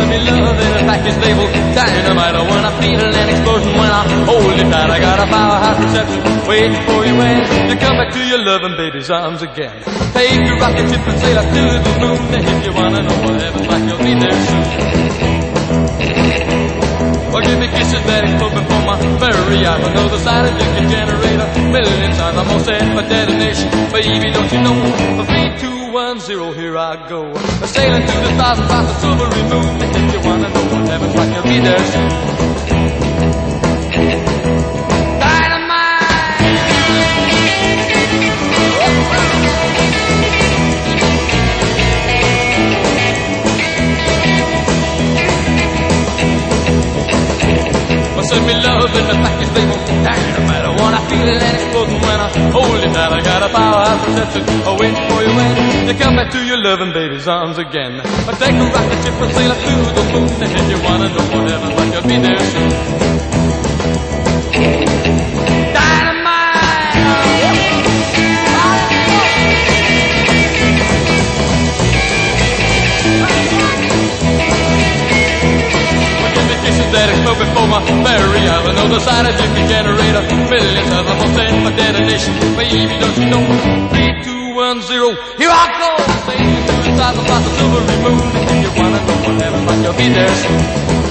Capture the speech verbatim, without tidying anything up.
me love in a package labeled dynamite. When I feel an explosion, when I hold it tight, I got a powerhouse reception waiting for you when you come back to your loving baby's arms again. Take your rocket ship and sail up to the moon. If you wanna know what heaven's like, you'll be there soon. Well, give me kisses that explode before my very eyes. I know the side of you can generate a million times. I'm all set for detonation, baby, don't you know? For three, two, one, zero, here I go. Sailing through the stars across the silvery moon. If you wanna know what heaven's like, you'll be there soon. Send me love in the package label dynamite. I wanna feel it and exploding when I hold it tight. I got a powerhouse reception waiting for you when you come back to your loving baby's arms again. I take a rocket ship and sail up to the moon. And if you wanna know what heaven's like, you'll be there soon. That explode before my very eyes. I know the side of you can generate a million times. I'm all set for detonation, baby, don't you know? Three, two, one, zero, here I go. Sailing through the stars across the silvery moon. If you wanna know what heaven's like, you'll be there soon.